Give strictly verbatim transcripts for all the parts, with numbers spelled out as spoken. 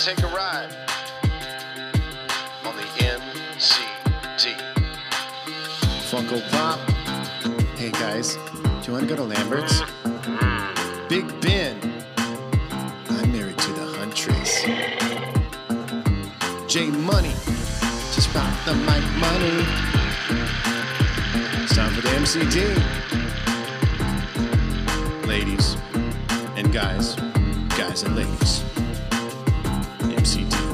take a ride on the M C T. Funko Pop. Hey guys, do you want to go to Lambert's? Big Ben. I'm married to the Huntress. J Money. Just pop the mic money. It's time for the M C T. Ladies and guys, guys and ladies. M C T.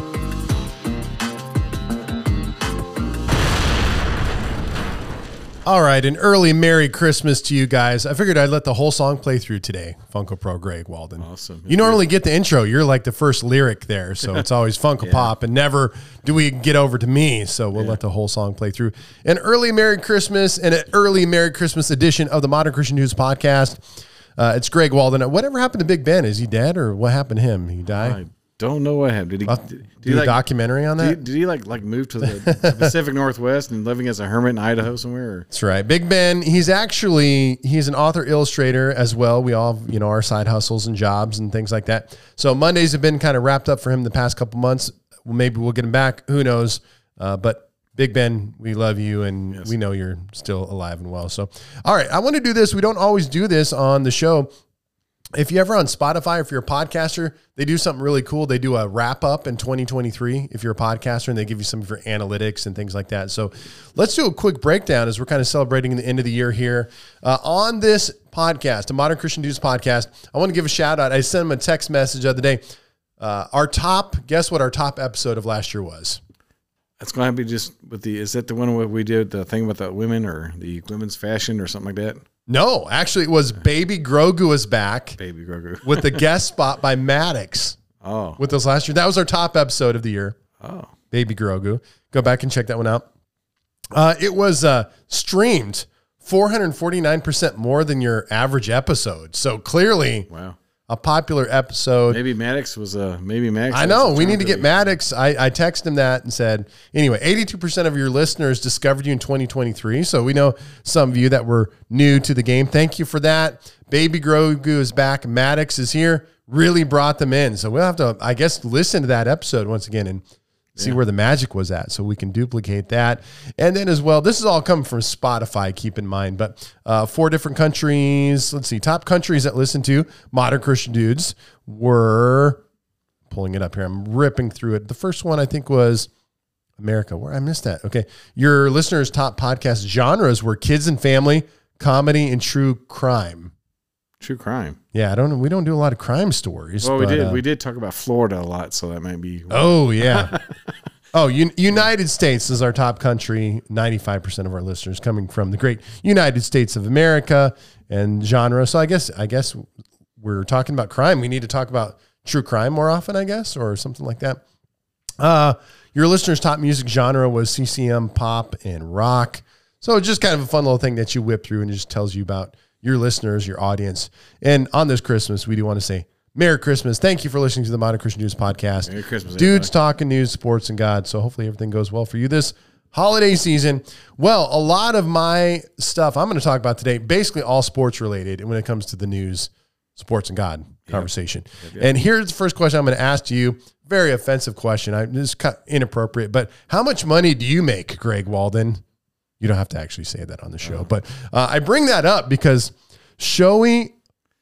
All right, an early Merry Christmas to you guys. I figured I'd let the whole song play through today. Funko Pro Greg Walden. Awesome. You normally get the intro. You're like the first lyric there, so it's always Funko Yeah. Pop, and never do we get over to me, so we'll Yeah. let the whole song play through. An early Merry Christmas and an early Merry Christmas edition of the Modern Christian News Podcast. Uh, it's Greg Walden. Whatever happened to Big Ben? Is he dead, or what happened to him? He died? I don't know what happened. Did he, I'll did, did do he a like, documentary on did he, that? did he like like move to the Pacific Northwest and living as a hermit in Idaho somewhere? Or? That's right. Big Ben, he's actually, he's an author illustrator as well. We all, you know, our side hustles and jobs and things like that. So Mondays have been kind of wrapped up for him the past couple months. Well, maybe we'll get him back. Who knows? Uh, but Big Ben, we love you, and Yes. we know you're still alive and well. So, all right, I want to do this. We don't always do this on the show. If you're ever on Spotify, if you're a podcaster, they do something really cool. They do a wrap up in twenty twenty-three if you're a podcaster, and they give you some of your analytics and things like that. So let's do a quick breakdown as we're kind of celebrating the end of the year here. Uh, on this podcast, the Modern Christian News Podcast, I want to give a shout out. I sent them a text message the other day. Uh, our top, guess what our top episode of last year was? It's going to be just with the, is that the one where we did the thing with the women or the women's fashion or something like that? No, actually it was Baby Grogu is back Baby Grogu. with the guest spot by Maddox Oh. with us last year. That was our top episode of the year. Oh. Baby Grogu. Go back and check that one out. Uh, it was uh, streamed four hundred forty-nine percent more than your average episode. So clearly Wow. a popular episode. Maybe Maddox was a, maybe Maddox. I was know. a We need to Tom get Cruise. Maddox. I, I texted him that and said, anyway, eighty-two percent of your listeners discovered you in twenty twenty-three. So we know some of you that were new to the game. Thank you for that. Baby Grogu is back. Maddox is here. Really brought them in. So we'll have to, I guess, listen to that episode once again and see Yeah. where the magic was at so we can duplicate that. And then as well, this is all coming from Spotify, keep in mind, but uh, four different countries. Let's see, top countries that listen to Modern Christian Dudes were, pulling it up here, I'm ripping through it. The first one I think was America. Where I missed that. Okay. Your listeners' top podcast genres were kids and family, comedy, and true crime. True crime. Yeah, I don't know. We don't do a lot of crime stories. Well, we but, did. uh, we did talk about Florida a lot, so that might be. Oh, yeah. Oh, Un- United States is our top country. ninety-five percent of our listeners coming from the great United States of America and genre. So I guess I guess we're talking about crime. We need to talk about true crime more often, I guess, or something like that. Uh, your listeners' top music genre was C C M, pop, and rock. So just kind of a fun little thing that you whip through and it just tells you about your listeners, your audience. And on this Christmas, we do want to say Merry Christmas. Thank you for listening to the Modern Christian News Podcast. Merry Christmas, Dudes everybody. talking news, sports, and God. So hopefully everything goes well for you this holiday season. Well, a lot of my stuff I'm going to talk about today, basically all sports related when it comes to the news, sports, and God conversation. Yep, yep. And here's the first question I'm going to ask to you. Very offensive question. I, this is kind of inappropriate, but how much money do you make, Greg Walden? You don't have to actually say that on the show, but uh, I bring that up because Shohei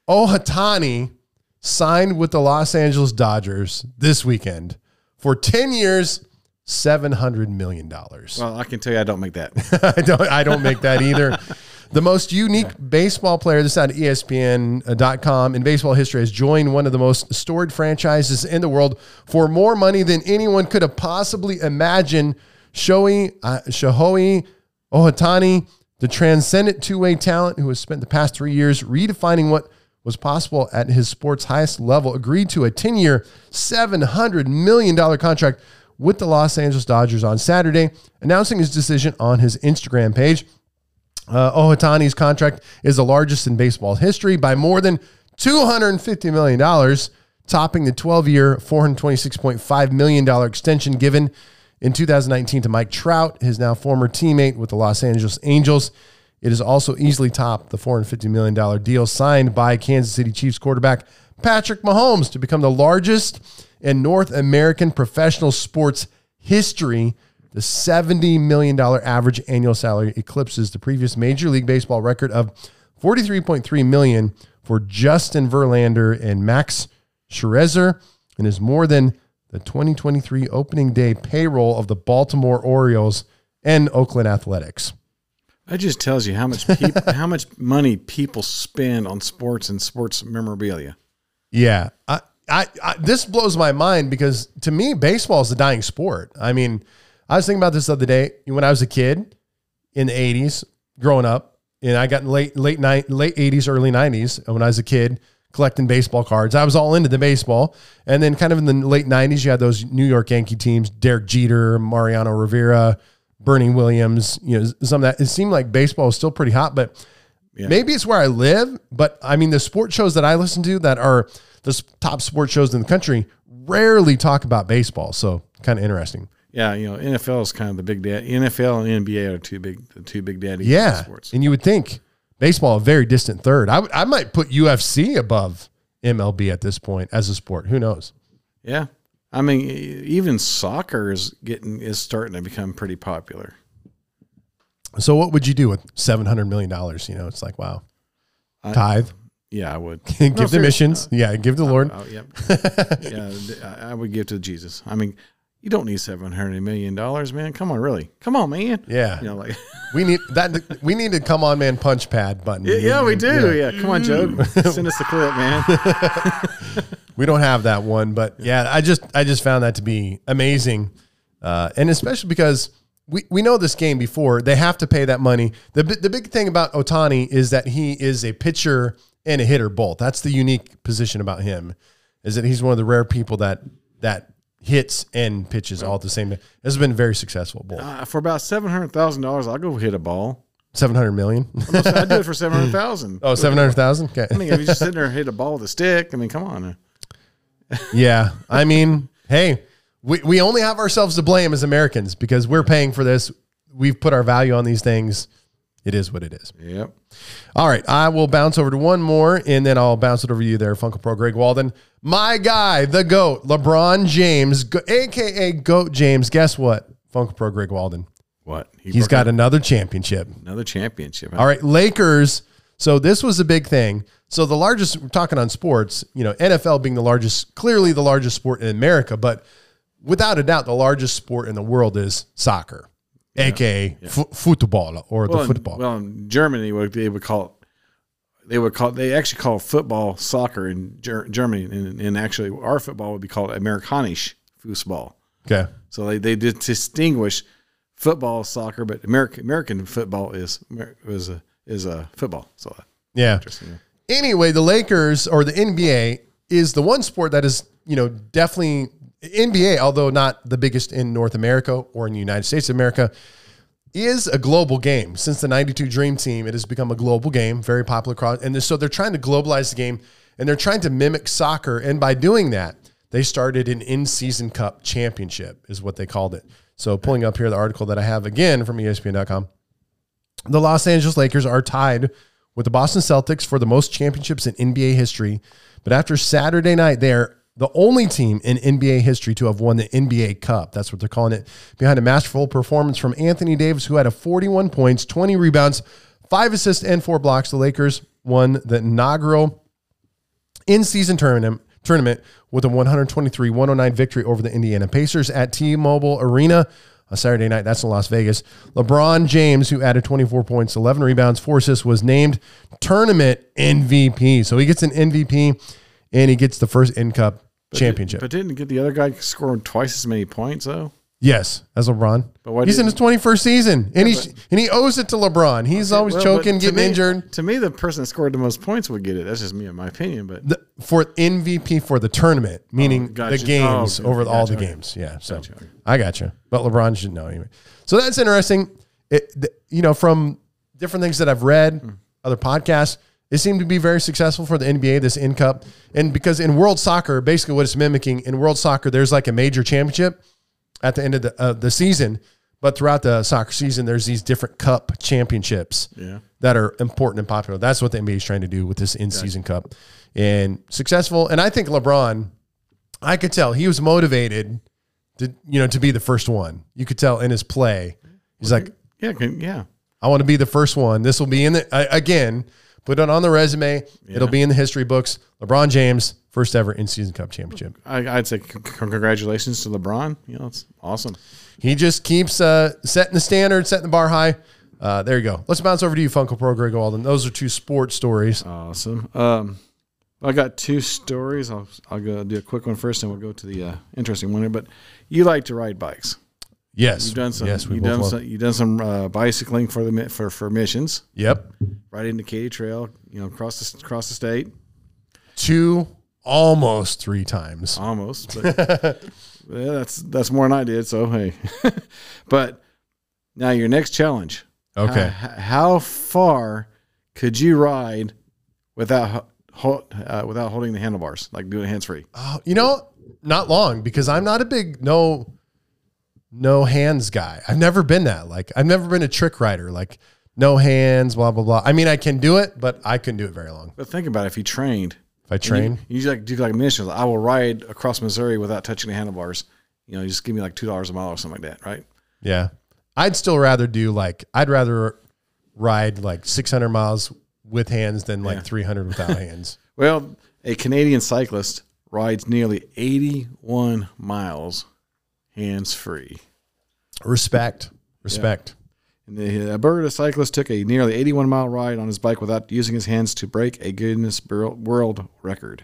Ohtani signed with the Los Angeles Dodgers this weekend for ten years, seven hundred million dollars. Well, I can tell you, I don't make that. I don't I don't make that either. The most unique baseball player, this is on E S P N dot com, in baseball history has joined one of the most storied franchises in the world for more money than anyone could have possibly imagined. Shohei, uh, Shohei Ohtani, the transcendent two-way talent who has spent the past three years redefining what was possible at his sport's highest level, agreed to a ten-year, seven hundred million dollars contract with the Los Angeles Dodgers on Saturday, announcing his decision on his Instagram page. Uh, Ohtani's contract is the largest in baseball history by more than two hundred fifty million dollars, topping the twelve-year, four hundred twenty-six point five million dollars extension given in two thousand nineteen to Mike Trout, his now former teammate with the Los Angeles Angels. It is also easily topped the four hundred fifty million dollars deal signed by Kansas City Chiefs quarterback Patrick Mahomes to become the largest in North American professional sports history. The seventy million dollars average annual salary eclipses the previous Major League Baseball record of forty-three point three million dollars for Justin Verlander and Max Scherzer, and is more than the twenty twenty-three opening day payroll of the Baltimore Orioles and Oakland Athletics. That just tells you how much peop- how much money people spend on sports and sports memorabilia. Yeah, I, I, I, this blows my mind because to me, baseball is a dying sport. I mean, I was thinking about this the other day when I was a kid in the eighties, growing up, and I got in late late night late eighties, early nineties when I was a kid collecting baseball cards. I was all into the baseball, and then kind of in the late nineties, you had those New York Yankee teams: Derek Jeter, Mariano Rivera, Bernie Williams. You know, some of that. It seemed like baseball was still pretty hot, but yeah. Maybe it's where I live. But I mean, the sports shows that I listen to that are the top sports shows in the country rarely talk about baseball. So kind of interesting. Yeah, you know, N F L is kind of the big dad. N F L and N B A are two big, the two big daddies. Yeah, in sports. And you would think baseball a very distant third. I would, I might put U F C above M L B at this point as a sport. Who knows? Yeah, I mean, even soccer is getting is starting to become pretty popular. So, what would you do with seven hundred million dollars? You know, it's like wow, I, tithe. Yeah, I would give no, the missions. Uh, yeah, give the Lord. Oh, yep. yeah, I would give to Jesus. I mean. You don't need seven hundred million dollars, man. Come on, really? Come on, man. Yeah. You know, like we need that. We need to come on, man. Punch pad button. Yeah, yeah we do. Yeah. yeah. Come on, Joe. Send us the clip, man. We don't have that one, but yeah, I just I just found that to be amazing, uh, and especially because we we know this game before they have to pay that money. the The big thing about Ohtani is that he is a pitcher and a hitter both. That's the unique position about him, is that he's one of the rare people that that. hits and pitches all at the same time. This has been very successful. Both. Uh, for about seven hundred thousand dollars, I'll go hit a ball. Seven hundred million. I do it for seven hundred thousand. Oh, seven hundred thousand. Okay. I mean, if you just sit there and hit a ball with a stick, I mean, come on. Yeah, I mean, hey, we we only have ourselves to blame as Americans because we're paying for this. We've put our value on these things. It is what it is. Yep. All right, I will bounce over to one more, and then I'll bounce it over to you there, Funko Pro Greg Walden. My guy, the GOAT, LeBron James, a k a. GOAT James. Guess what, Funko Pro Greg Walden? What? He He's got out. another championship. Another championship. All right, Lakers. So this was a big thing. So the largest, we're talking on sports, you know, N F L being the largest, clearly the largest sport in America, but without a doubt, the largest sport in the world is soccer. Yeah. A K A yeah. f- football or well, the football. In, well, in Germany, what they would call it, they would call they actually call football soccer in Ger- Germany, and, and actually our football would be called Amerikanisch Fußball. Okay, so they they did distinguish football, soccer, but American American football is is a is a football. So yeah. Interesting. Anyway, the Lakers or the N B A is the one sport that is, you know, definitely. N B A, although not the biggest in North America or in the United States of America, is a global game. Since the ninety-two Dream Team, it has become a global game, very popular across. And so they're trying to globalize the game, and they're trying to mimic soccer. And by doing that, they started an in-season cup championship, is what they called it. So pulling up here the article that I have again from E S P N dot com. The Los Angeles Lakers are tied with the Boston Celtics for the most championships in N B A history. But after Saturday night, they're the only team in N B A history to have won the N B A Cup. That's what they're calling it. Behind a masterful performance from Anthony Davis, who had a forty-one points, twenty rebounds, five assists, and four blocks, the Lakers won the inaugural in-season tournament, tournament with a one twenty-three one oh nine victory over the Indiana Pacers at T-Mobile Arena on Saturday night. That's in Las Vegas. LeBron James, who added twenty-four points, eleven rebounds, four assists, was named tournament M V P. So he gets an M V P, and he gets the first N-Cup championship. But didn't get the other guy scoring twice as many points though? Yes, as LeBron. But why he's in his twenty-first season, and yeah, he and he owes it to LeBron. He's okay, always well, choking, getting me, injured. To me, the person that scored the most points would get it. That's just me, in my opinion. But the, for M V P for the tournament, meaning oh, gotcha. the games oh, over gotcha. all the games. Yeah, so gotcha. I got you. But LeBron should know anyway. So that's interesting. It, the, you know, from different things that I've read, mm. other podcasts. It seemed to be very successful for the N B A, this N-Cup. And because in world soccer, basically what it's mimicking, in world soccer, there's like a major championship at the end of the, uh, the season. But throughout the soccer season, there's these different cup championships yeah. that are important and popular. That's what the N B A is trying to do with this in-season gotcha. cup. And successful. And I think LeBron, I could tell he was motivated to, you know, to be the first one. You could tell in his play. He's like, Yeah, can, yeah. I want to be the first one. This will be in the, uh, again, put it on the resume. Yeah. It'll be in the history books. LeBron James, first ever in-season cup championship. I, I'd say c- congratulations to LeBron. You know, it's awesome. He just keeps uh, setting the standard, setting the bar high. Uh, there you go. Let's bounce over to you, Funko Pro Greg Alden. Those are two sports stories. Awesome. Um, I got two stories. I'll I'll go do a quick one first, and we'll go to the uh, interesting one here. But you like to ride bikes. Yes. You've done some. Yes, we you've both done love- some. You've done some uh, bicycling for the mi- for for missions. Yep. Right into Katy Trail. You know, across the across the state. Two, almost three times. Almost, but yeah, that's that's more than I did. So hey, but now your next challenge. Okay. How, how far could you ride without ho- uh, without holding the handlebars, like doing hands free? Oh, you know, not long because I'm not a big no, no hands guy. I've never been that. Like I've never been a trick rider. Like no hands, blah blah blah. I mean, I can do it, but I couldn't do it very long. But think about it, if you trained, If I train, you, you like do like missions. I will ride across Missouri without touching the handlebars. You know, you just give me like two dollars a mile or something like that, right? yeah, I'd still rather do like I'd rather ride like six hundred miles with hands than like Yeah. three hundred without hands. Well, a Canadian cyclist rides nearly eighty-one miles hands free. Respect, respect. And the Alberta cyclist took a nearly eighty-one mile ride on his bike without using his hands to break a Guinness World Record.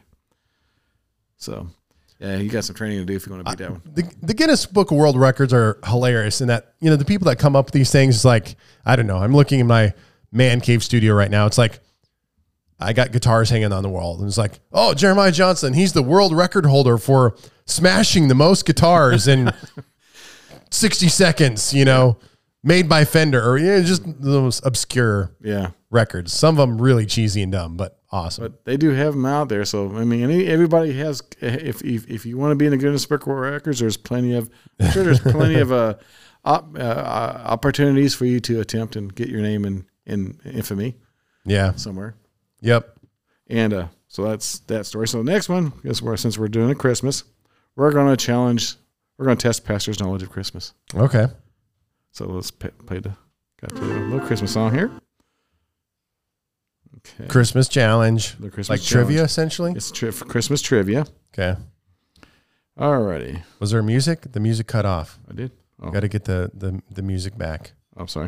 So, yeah, you got some training to do if you want to beat that one. The, the Guinness Book of World Records are hilarious in that, you know, the people that come up with these things is like, I don't know. I'm looking in my man cave studio right now. It's like, I got guitars hanging on the wall. And it's like, oh, Jeremiah Johnson, he's the world record holder for smashing the most guitars in sixty seconds, you know, made by Fender, or you know, just the most obscure Yeah. records. Some of them really cheesy and dumb, but awesome. But they do have them out there. So, I mean, any, everybody has, if, if if you want to be in the Guinness Book of World Records, there's plenty of, I'm sure there's plenty of uh, op, uh, uh, opportunities for you to attempt and get your name in, in infamy yeah. somewhere. Yep. And uh, so that's that story. So the next one, guess where, since we're doing a Christmas, we're going to challenge, we're going to test Pastor's knowledge of Christmas. Okay. So let's play, play the, got to play a little Christmas song here. Okay. Christmas challenge. The Christmas like challenge. trivia, essentially. It's tri- Christmas trivia. Okay. Alrighty. Was there music? The music cut off. I did. Oh, Got to get the, the, the music back. I'm sorry.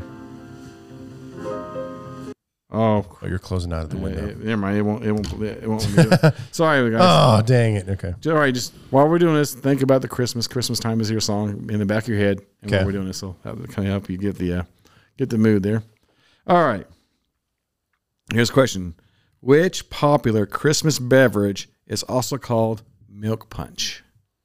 Oh, Oh, you're closing out of the yeah, window. yeah, never mind. It won't. It won't. It won't. Be good. Sorry, guys. Oh, dang it. Okay. All right, just while we're doing this, think about the Christmas Christmas time is your song in the back of your head, and Okay. while we're doing this, so that will kind of help you get the uh, get the mood there. All right. Here's a question: which popular Christmas beverage is also called milk punch?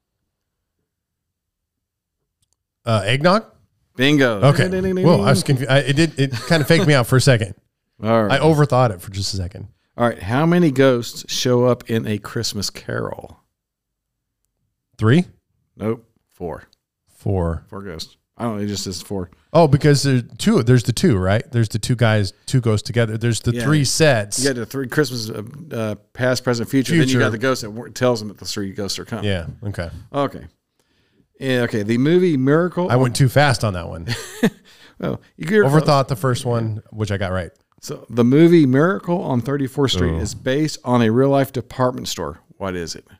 Uh, eggnog? Bingo. Okay. Ding, ding, ding, Whoa, ding. I was confused. I, it did. It kind of faked me out for a second. All right. I overthought it for just a second. All right. How many ghosts show up in A Christmas Carol? Three? Nope. Four. Four. Four ghosts. I don't know. It just says four. Oh, because there's two. There's the two, right? There's the two guys, two goes together. There's the Yeah. three sets. You got the three Christmas, uh, uh, past, present, future. Then you Future. got the ghost that wor- tells them that the three ghosts are coming. Yeah. Okay. Okay. Yeah, okay. The movie Miracle. I went too fast on that one. Well, you get Overthought the first one, which I got right. So the movie Miracle on thirty-fourth Street Oh. is based on a real life department store. What is it?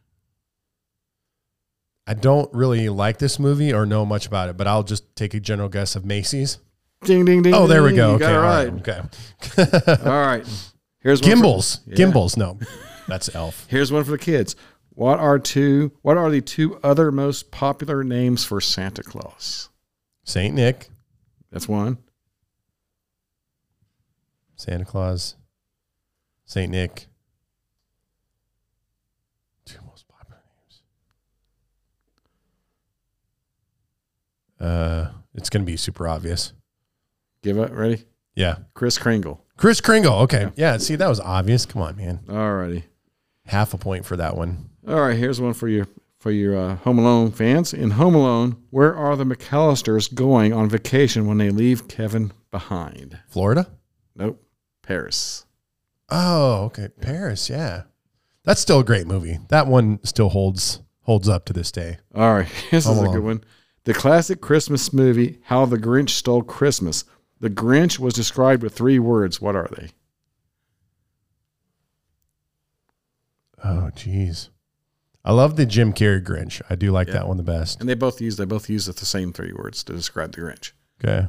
I don't really like this movie or know much about it, but I'll just take a general guess of Macy's. Ding, ding, ding. Oh, there we ding. go. You Okay. got it all right. right. Okay. All right. Here's one Gimbals. For, yeah. Gimbals. No, that's Elf. Here's one for the kids. What are two? What are the two other most popular names for Santa Claus? Saint Nick, That's one. Santa Claus, Saint Nick. Two most popular names. Uh, it's going to be super obvious. Give it. Ready? Yeah. Kris Kringle. Kris Kringle. Okay. Yeah. See, that was obvious. Come on, man. All righty. Half a point for that one. All right, here's one for your for your uh, Home Alone fans. In Home Alone, where are the McAllisters going on vacation when they leave Kevin behind? Florida? Nope, Paris. Oh, okay. Paris. Yeah. That's still a great movie. That one still holds holds up to this day. All right. This Home is a Alone. good one. The classic Christmas movie, How the Grinch Stole Christmas. The Grinch was described with three words. What are they? Oh, geez. I love the Jim Carrey Grinch. I do like Yeah. that one the best. And they both use they both use the same three words to describe the Grinch. Okay.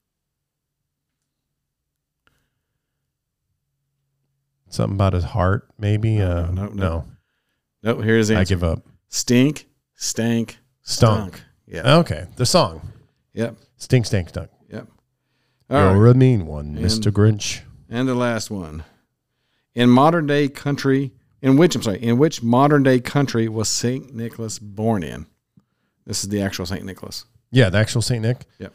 Something about his heart, maybe? No, uh, no, no, no. no. Nope, here's the I answer. give up. Stink, stank, Stunk. stunk. Yeah. Okay. The song. Yep. Stink, stink, stunk. Yep. All You're right. a mean one, And- Mister Grinch. And the last one. In modern day country, in which I'm sorry, in which modern day country was Saint Nicholas born in? This is the actual Saint Nicholas. Yeah, the actual Saint Nick. Yep.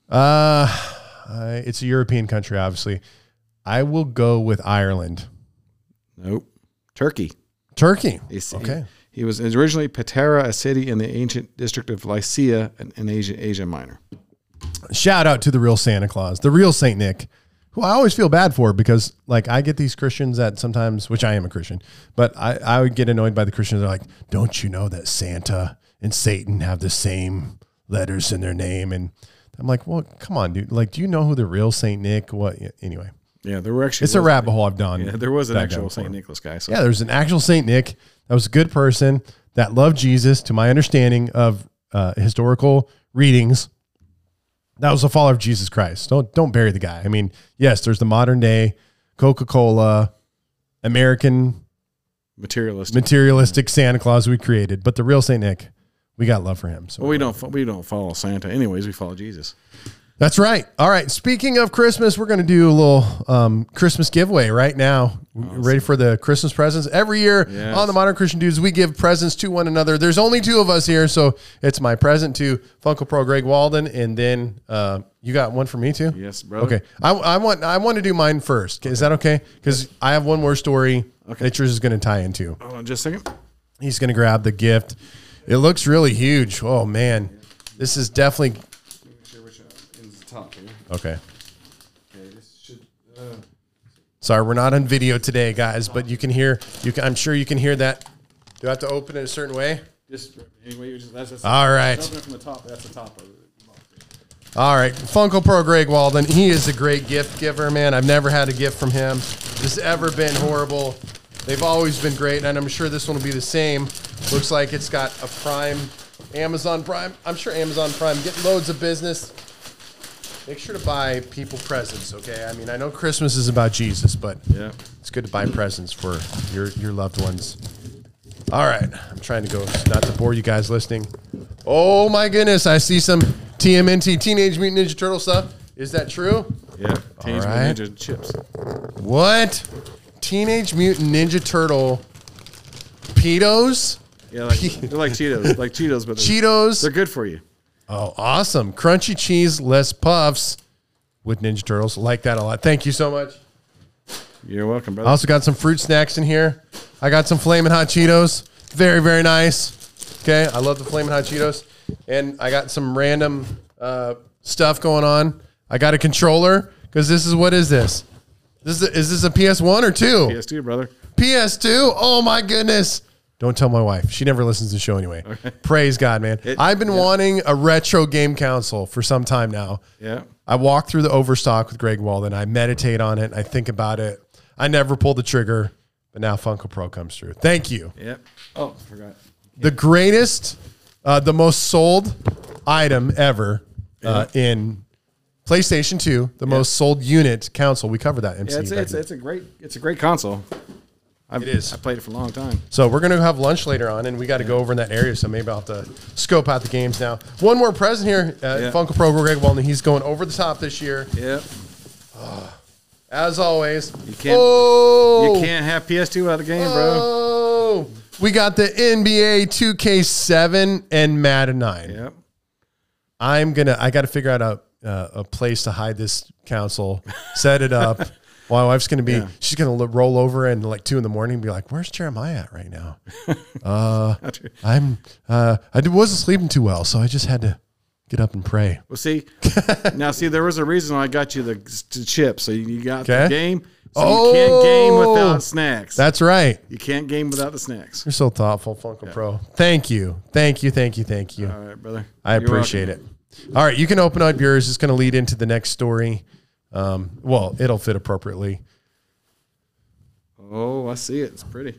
Uh, uh, it's a European country, obviously. I will go with Ireland. Nope. Turkey. Turkey. He's- Okay. He, he was originally Patara, a city in the ancient district of Lycia in, in Asia, Asia Minor. Shout out to the real Santa Claus, the real Saint Nick, who I always feel bad for because, like, I get these Christians that sometimes, which I am a Christian, but I, I would get annoyed by the Christians. They're like, don't you know that Santa and Satan have the same letters in their name? And I'm like, well, come on, dude. Like, do you know who the real Saint Nick? What? Anyway, Yeah, there were actually it's a was- rabbit hole I've done. Yeah, there was an that actual down Saint for. Nicholas guy. So. Yeah, there's an actual Saint Nick that was a good person that loved Jesus, to my understanding of uh, historical readings. That was a follower of Jesus Christ. Don't don't bury the guy. I mean, yes, there's the modern day Coca-Cola, American Materialist. materialistic Santa Claus we created, but the real Saint Nick, we got love for him. So well, we don't fo- we don't follow Santa, anyways. We follow Jesus. that's right. All right. Speaking of Christmas, we're going to do a little um, Christmas giveaway right now. Ready for the Christmas presents? Every year Yes. on the Modern Christian Dudes, we give presents to one another. There's only two of us here, so it's my present to Funko Pro Greg Walden, and then uh, you got one for me too. Yes, brother. Okay. I, I want I want to do mine first. Is that okay? Because I have one more story that yours is going to tie into. Hold on, just a second. He's going to grab the gift. It looks really huge. Oh man, this is definitely Make sure which uh, in the top here. okay. Okay, this should. Uh, Sorry, we're not on video today, guys, but you can hear. You can, I'm sure you can hear that. Do I have to open it a certain way? just anyway, you just that's, that's All right. Open it from the top. That's the top of it. All right, Funko Pro Greg Walden. He is a great gift giver, man. I've never had a gift from him that's ever been horrible. They've always been great, and I'm sure this one will be the same. Looks like it's got a Prime, Amazon Prime. I'm sure Amazon Prime get loads of business. Make sure to buy people presents, okay? I mean, I know Christmas is about Jesus, but Yeah. it's good to buy presents for your your loved ones. All right, I'm trying to go, not to bore you guys listening. Oh my goodness, I see some T M N T, Teenage Mutant Ninja Turtle stuff. Is that true? Yeah. Teenage All right. Mutant Ninja chips. What? Teenage Mutant Ninja Turtle Pedos? Yeah, like they're like Cheetos, like Cheetos, but they're, Cheetos? they're good for you. Oh, awesome. Crunchy cheese, less puffs with Ninja Turtles. Like that a lot. Thank you so much. You're welcome, I brother. also got some fruit snacks in here. I got some Flamin' Hot Cheetos. Very, very nice. Okay, I love the Flamin' Hot Cheetos. And I got some random uh, stuff going on. I got a controller because this is, what is this? This is, is this a P S one or two? P S two, brother. P S two? Oh my goodness. Don't tell my wife. She never listens to the show anyway. Praise God, man. It- I've been yeah. wanting a retro game console for some time now. Yeah. I walk through the Overstock with Greg Walden. I meditate on it. I think about it. I never pull the trigger, but now Funko Pro comes through. Thank you. Yeah. Oh, I forgot. The greatest, uh, the most sold item ever uh, in PlayStation two, the most sold unit console. We covered that, M C. Yeah, it's back it's, then. it's a great it's a great console. I've, It is. I played it for a long time. So we're gonna have lunch later on, and we got to go over in that area. So maybe I'll have to scope out the games now. One more present here, uh, Yeah. Funko Pro Greg Walden. He's going over the top this year, Yeah. as always. You can't Oh, you can't have P S two out of the game, bro. Oh, we got the N B A two K seven and Madden nine. Yep. I'm gonna. I got to figure out a uh, a place to hide this console, set it up. My wife's gonna be. Yeah. She's gonna lo- roll over and like two in the morning and be like, "Where's Jeremiah at right now?" uh, I'm. Uh, I d- wasn't sleeping too well, so I just had to get up and pray. Well, see, now see, there was a reason why I got you the, the chip. So you got Okay. the game. So you can't game Oh, without snacks. That's right. You can't game without the snacks. You're so thoughtful, Funko Pro. Thank you. Thank you. Thank you. Thank you. All right, brother. I You're appreciate welcome. it. All right. You can open up yours. It's going to lead into the next story. Um, well, it'll fit appropriately. Oh, I see it. It's pretty.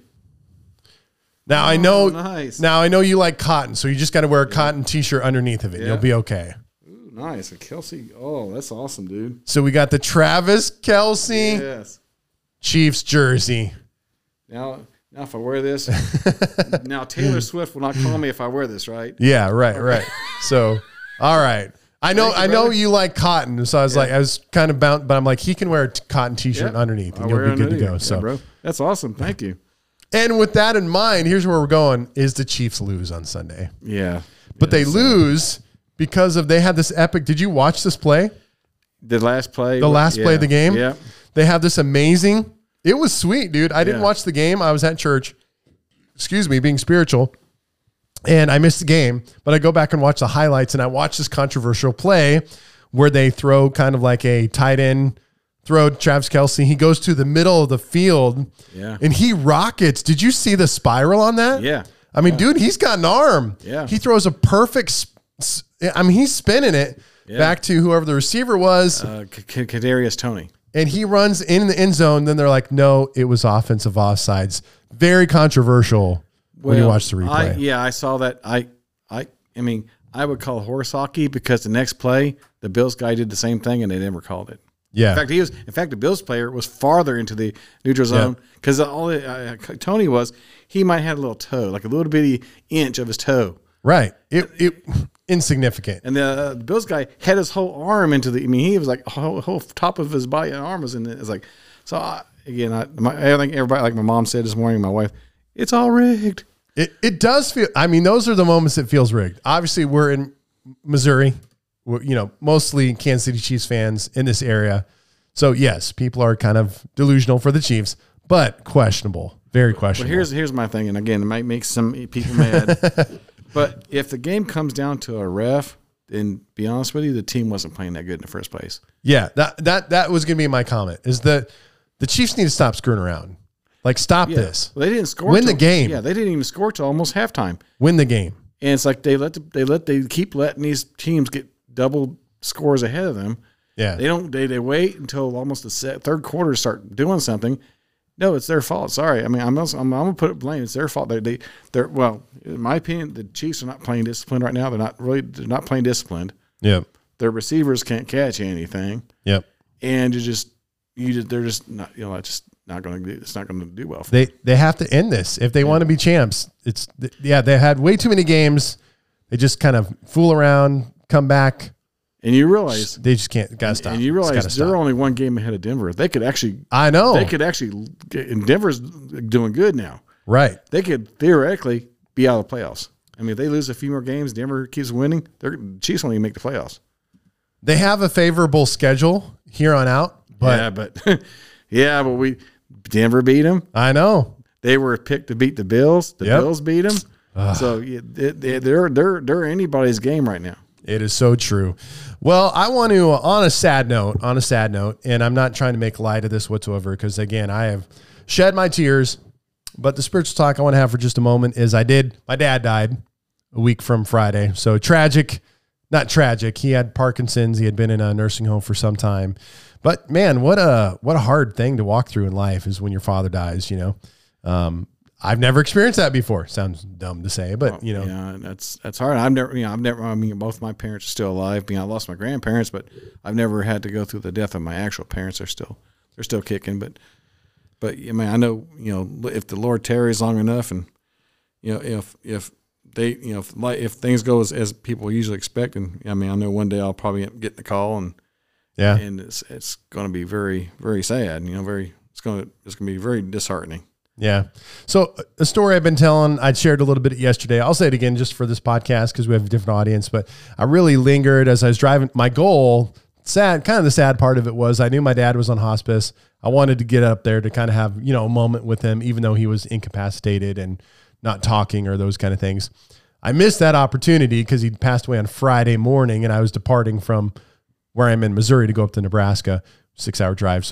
Now I know. Oh, nice. Now I know you like cotton, so you just got to wear a cotton T-shirt underneath of it. Yeah. You'll be okay. Ooh, nice. A Kelsey. Oh, that's awesome, dude. So we got the Travis Kelce Yes. Chiefs jersey. Now, now if I wear this, now Taylor Swift will not call me if I wear this, right? Yeah. Right. Right. So, all right. I know. Thank you, I know brother. you like cotton, so I was like, I was kind of bound, but I'm like, he can wear a t- cotton T-shirt Yeah. underneath, and I'll you'll wear be good to underneath. go. Yeah, So, bro. That's awesome. Thank you. and with that in mind, here's where we're going: is the Chiefs lose on Sunday? Yeah. But they Yes. lose because of they had this epic. Did you watch this play? The last play. The last play of the game? Yeah. They have this amazing. It was sweet, dude. I didn't Yeah. watch the game. I was at church. Excuse me, being spiritual. And I missed the game, but I go back and watch the highlights and I watch this controversial play where they throw kind of like a tight end throw to Travis Kelce. He goes to the middle of the field Yeah. and he rockets. Did you see the spiral on that? Yeah. I mean, dude, he's got an arm. Yeah. He throws a perfect, sp- s- I mean, he's spinning it Yeah. back to whoever the receiver was. Uh, K- K- Kadarius Toney. And he runs in the end zone. Then they're like, no, it was offensive offsides. Very controversial when you Well, watch the replay. I, yeah, I saw that. I, I, I mean, I would call horse hockey because the next play, the Bills guy did the same thing and they never called it. yeah. In fact, he was. In fact, the Bills player was farther into the neutral zone because all uh, Tony was. He might have had a little toe, like a little bitty inch of his toe, right. It, it insignificant. and the, uh, the Bills guy had his whole arm into the. I mean, he was like whole, whole top of his body and arm was in it. It's like so. I, again, I, my, I think everybody, like my mom said this morning, my wife, it's all rigged. It, it does feel, I mean, those are the moments it feels rigged. Obviously, we're in Missouri. We're, you know, mostly Kansas City Chiefs fans in this area. So, yes, people are kind of delusional for the Chiefs, but questionable. Very But questionable. here's here's my thing, and again, it might make some people mad. But if the game comes down to a ref, then be honest with you, the team wasn't playing that good in the first place. Yeah, that that that was going to be my comment. Is that the Chiefs need to stop screwing around. Like, stop Yeah. this. Well, they didn't score. Win the till- game. Yeah, they didn't even score till almost halftime. Win the game. And it's like they let the, they let they keep letting these teams get double scores ahead of them. Yeah. They don't. They, they wait until almost the set, third quarter to start doing something. No, it's their fault. Sorry. I mean, I'm also, I'm, I'm gonna put it blame. It's their fault. They they they're well, in my opinion, the Chiefs are not playing disciplined right now. They're not really. They're not playing disciplined. Yep. Their receivers can't catch anything, Yep. and you just you just they're just not. You know, it's just not going to do. It's not going to do well. For them. They they have to end this if they want to be champs. It's yeah, they had way too many games. They just kind of fool around, come back. And you realize, They just can't. Gotta stop. and you Just realize gotta they're stop. only one game ahead of Denver. They could actually. I know. They could actually, get, and Denver's doing good now. Right. They could theoretically be out of the playoffs. I mean, if they lose a few more games, Denver keeps winning, they're Chiefs won't even make the playoffs. They have a favorable schedule here on out, but yeah, but yeah, but we Denver beat them. I know. They were picked to beat the Bills. The Yep. Bills beat them. So yeah, they, they- they're they're they're anybody's game right now. It is so true. Well, I want to, on a sad note, on a sad note, and I'm not trying to make light of this whatsoever, because again, I have shed my tears. But the spiritual talk I want to have for just a moment is I did, my dad died a week from Friday. So tragic, not tragic. He had Parkinson's. He had been in a nursing home for some time. But man, what a, what a hard thing to walk through in life is when your father dies, you know. Um, I've never experienced that before. Sounds dumb to say, but you know, Yeah, that's that's hard. I've never, you know, I've never. I mean, both my parents are still alive. I mean, I lost my grandparents, but I've never had to go through the death of my actual parents. They're still, they're still kicking. But, but I mean, I know, you know, if the Lord tarries long enough, and you know, if if they, you know, if like if things go as, as people usually expect, and I mean, I know one day I'll probably get the call, and yeah. and it's it's going to be very very sad. You know, very it's going to it's going to be very disheartening. Yeah. So a story I've been telling, I shared a little bit yesterday. I'll say it again just for this podcast because we have a different audience, but I really lingered as I was driving. My goal, sad, kind of the sad part of it was I knew my dad was on hospice. I wanted to get up there to kind of have, you know, a moment with him, even though he was incapacitated and not talking or those kind of things. I missed that opportunity because he'd passed away on Friday morning and I was departing from where I'm in Missouri to go up to Nebraska, six hour drive. So I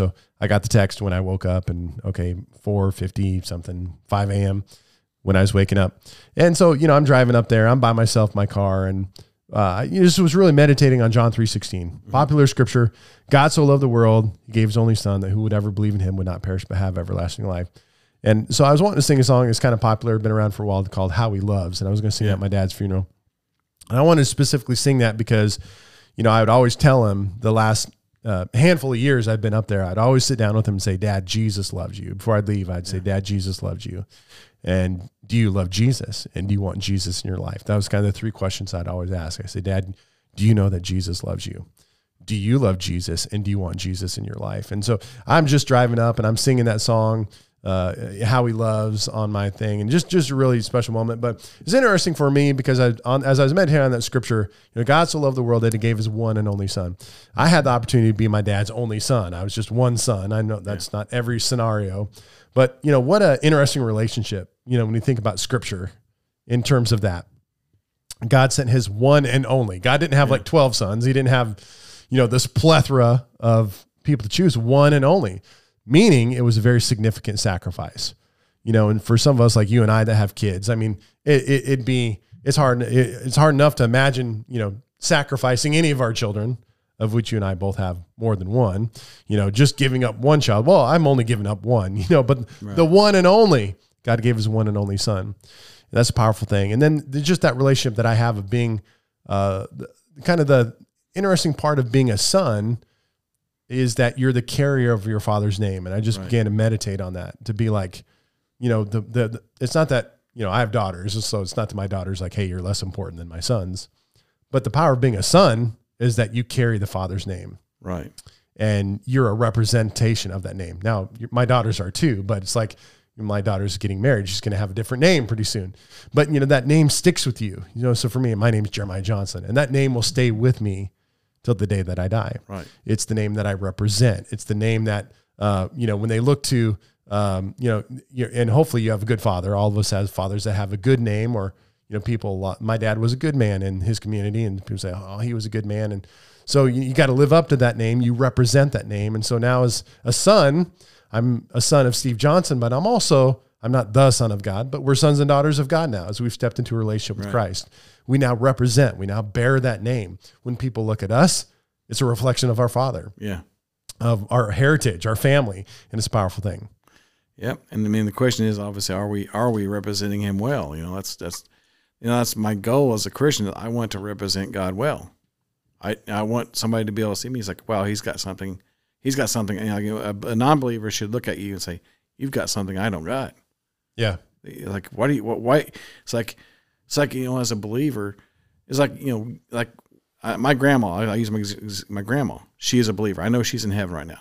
I got the text when I woke up, and okay, four fifty something, five a.m. when I was waking up. And so, you know, I'm driving up there, I'm by myself in my car, and uh, I just was really meditating on John three sixteen, mm-hmm. popular scripture. God so loved the world, he gave his only son, that who would ever believe in him would not perish but have everlasting life. And so I was wanting to sing a song that's kind of popular, been around for a while, called How He Loves. And I was going to sing yeah. that at my dad's funeral. And I wanted to specifically sing that because, you know, I would always tell him the last uh, handful of years I'd been up there, I'd always sit down with him and say, Dad, Jesus loves you. Before I'd leave, I'd say, Dad, Jesus loves you. And do you love Jesus? And do you want Jesus in your life? That was kind of the three questions I'd always ask. I say, Dad, do you know that Jesus loves you? Do you love Jesus? And do you want Jesus in your life? And so I'm just driving up and I'm singing that song, uh, How He Loves, on my thing, and just, just a really special moment. But it's interesting for me because I, on, as I was meditating on that scripture, you know, God so loved the world that he gave his one and only son. I had the opportunity to be my dad's only son. I was just one son. I know that's yeah. not every scenario, but you know, what an interesting relationship, you know, when you think about scripture in terms of that. God sent his one and only. God didn't have yeah. like twelve sons. He didn't have, you know, this plethora of people to choose, one and only. Meaning it was a very significant sacrifice, you know, and for some of us like you and I that have kids, I mean, it, it, it'd be, it's hard, it, it's hard enough to imagine, you know, sacrificing any of our children, of which you and I both have more than one, you know, just giving up one child. Well, I'm only giving up one, you know, but right. the one and only, God gave his one and only son. And that's a powerful thing. And then just that relationship that I have of being uh, the, kind of the interesting part of being a son is that you're the carrier of your father's name. And I just right. began to meditate on that, to be like, you know, the, the, the, it's not that, you know, I have daughters, so it's not that my daughter's like, hey, you're less important than my sons, but the power of being a son is that you carry the father's name. Right. And you're a representation of that name. Now my daughters are too, but it's like, my daughter's getting married. She's going to have a different name pretty soon, but you know, that name sticks with you, you know? So for me, my name is Jeremiah Johnson, and that name will stay with me till the day that I die. Right. It's the name that I represent. It's the name that, uh, you know, when they look to, um, you know, you're, and hopefully you have a good father. All of us have fathers that have a good name, or, you know, people, my dad was a good man in his community, and people say, oh, he was a good man. And so you, you got to live up to that name. You represent that name. And so now as a son, I'm a son of Steve Johnson, but I'm also, I'm not the son of God, but we're sons and daughters of God now as we've stepped into a relationship with right. Christ. We now represent, we now bear that name. When people look at us, it's a reflection of our Father, yeah, of our heritage, our family, and it's a powerful thing. Yep. And I mean, the question is obviously, are we, are we representing him well? You know, that's, that's, you know, that's my goal as a Christian. I want to represent God well. I, I want somebody to be able to see me. He's like, wow, he's got something, he's got something. You know, a, a non-believer should look at you and say, you've got something I don't got. Yeah. Like, what do you, what, why? It's like, it's like, you know, as a believer, it's like, you know, like I, my grandma, I, I use my, my grandma, she is a believer. I know she's in heaven right now.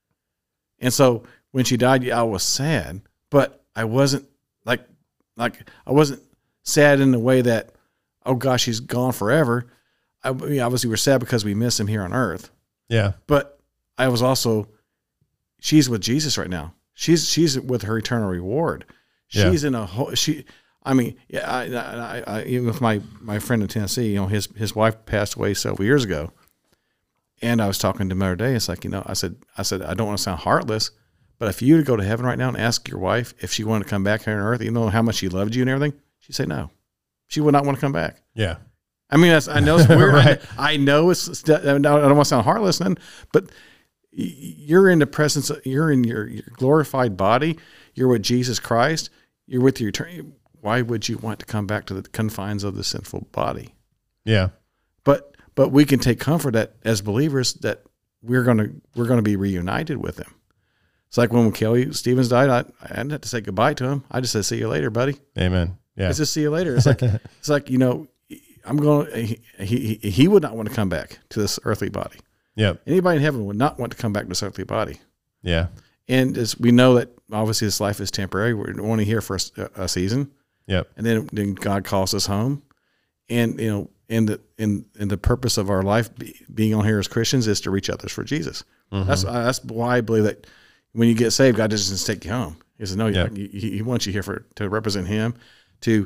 And so when she died, I was sad, but I wasn't like, like I wasn't sad in the way that, oh gosh, she's gone forever. I, I mean, obviously we're sad because we miss him here on earth. Yeah. But I was also, she's with Jesus right now. She's, she's with her eternal reward. She's yeah. in a whole, she, I mean, yeah, I, I, I, even with my, my friend in Tennessee, you know, his, his wife passed away several years ago. And I was talking to him the other day. It's like, you know, I said, I said, I don't want to sound heartless, but if you were to go to heaven right now and ask your wife if she wanted to come back here on earth, you know how much she loved you and everything, she'd say no. She would not want to come back. Yeah. I mean, that's, I know it's weird. right. I, I know it's, I don't want to sound heartless, then, but you're in the presence of, you're in your, your glorified body. You're with Jesus Christ. You're with your eternity. Why would you want to come back to the confines of the sinful body? Yeah. But, but we can take comfort that as believers that we're going to, we're going to be reunited with him. It's like when Kelly Stevens died, I, I didn't have to say goodbye to him. I just said, see you later, buddy. Amen. Yeah. It's just see you later. It's like, it's like, you know, I'm going, he, he, he would not want to come back to this earthly body. Yeah. Anybody in heaven would not want to come back to this earthly body. Yeah. And as we know that obviously this life is temporary. We're only here for a, a season. Yep. And then, then God calls us home. And, you know, and the, and, and the purpose of our life be, being on here as Christians is to reach others for Jesus. Mm-hmm. That's, uh, that's why I believe that when you get saved, God doesn't just take you home. He says, no, yep. he, he wants you here for, to represent him, to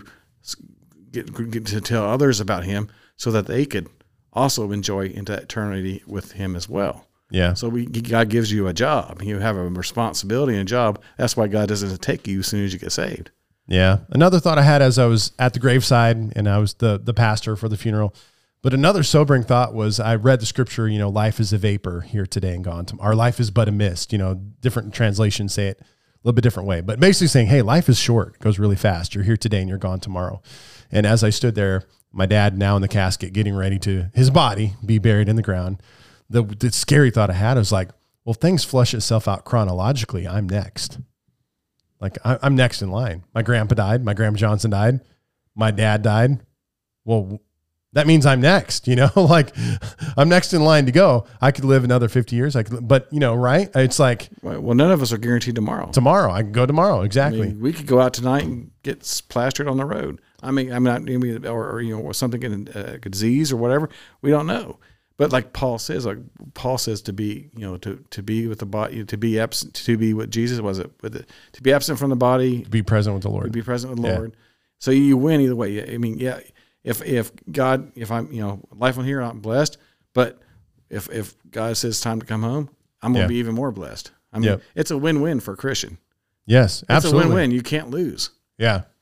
get, get to tell others about him so that they could also enjoy into eternity with him as well. Yeah. So we God gives you a job. You have a responsibility and a job. That's why God doesn't take you as soon as you get saved. Yeah. Another thought I had as I was at the graveside and I was the the pastor for the funeral. But another sobering thought was I read the scripture, you know, life is a vapor here today and gone tomorrow. Our life is but a mist. You know, different translations say it a little bit different way. But basically saying, hey, life is short. It goes really fast. You're here today and you're gone tomorrow. And as I stood there, my dad now in the casket getting ready to his body be buried in the ground, the, the scary thought I had was like, well, things flush itself out chronologically. I'm next. Like I, I'm next in line. My grandpa died. My grandpa Johnson died. My dad died. Well, that means I'm next, you know, like I'm next in line to go. I could live another fifty years. I could, but you know, right. It's like, well, none of us are guaranteed tomorrow. Tomorrow. I can go tomorrow. Exactly. I mean, we could go out tonight and get plastered on the road. I mean, I'm not, or, or you know, or something in a disease or whatever. We don't know. But like Paul says, like Paul says to be, you know, to, to be with the body, to be absent, to be what Jesus was it with it, to be absent from the body, to be present with the Lord, to be present with the yeah. Lord. So you win either way. I mean, yeah. If if God, if I'm, you know, life on here, I'm blessed. But if if God says it's time to come home, I'm going to yeah. be even more blessed. I mean, yep. it's a win-win for a Christian. Yes, absolutely. It's a win-win. You can't lose. Yeah.